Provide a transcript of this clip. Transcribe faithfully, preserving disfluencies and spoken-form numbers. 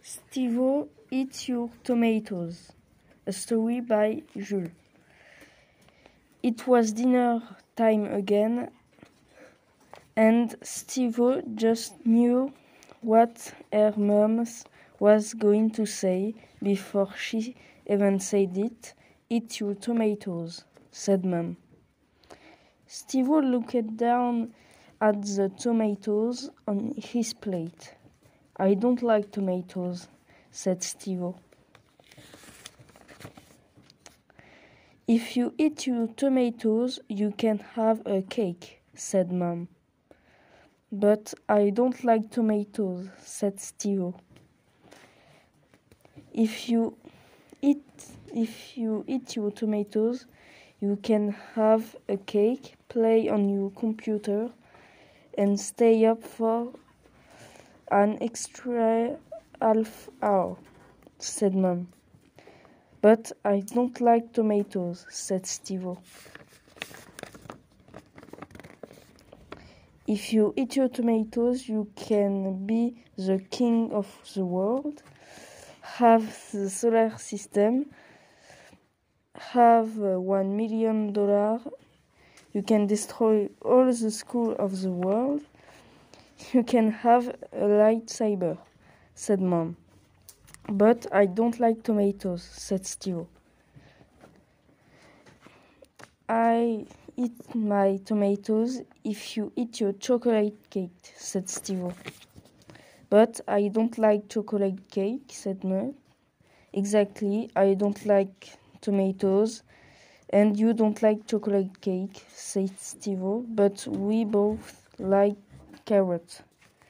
Steve-O Eat Your Tomatoes, a story by Jules. It was dinner time again, and Steve-O just knew what her mum was going to say before she even said it. Eat your tomatoes, said Mum. Steve-O looked down at the tomatoes on his plate. I don't like tomatoes, said Steve-O. If you eat your tomatoes, you can have a cake, said Mom. But I don't like tomatoes, said Steve-O. If you eat if you eat your tomatoes, you can have a cake, play on your computer, and stay up for an extra half hour, said Mom. But I don't like tomatoes, said Steve-O. If you eat your tomatoes, you can be the king of the world, have the solar system, have uh, one million dollars, you can destroy all the schools of the world, you can have a lightsaber, said Mom. But I don't like tomatoes, said Steve-O. I eat my tomatoes if you eat your chocolate cake, said Steve-O. But I don't like chocolate cake, said Mom. Exactly, I don't like tomatoes, and you don't like chocolate cake, said Steve-O, but we both like carrots.